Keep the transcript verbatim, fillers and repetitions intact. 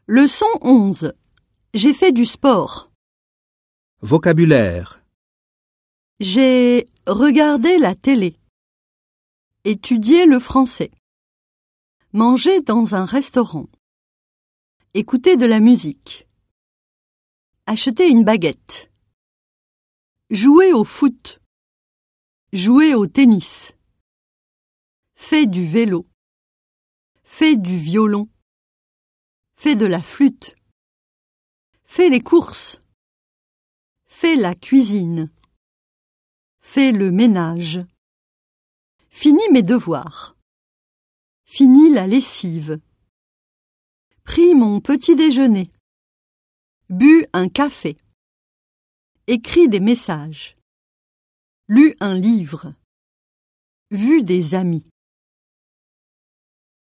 Leçon onze. J'ai fait du sport. Vocabulaire. J'ai regardé la télé. Étudié le français. Mangé dans un restaurant. Écouter de la musique. Acheter une baguette. Jouer au foot. Jouer au tennis. Fait du vélo. Fait du violon. Fait de la flûte. Fait les courses. Fait la cuisine. Fait le ménage. Fini mes devoirs. Fini la lessive. Pris mon petit déjeuner. Bu un café. Écrit des messages. Lu un livre. Vu des amis.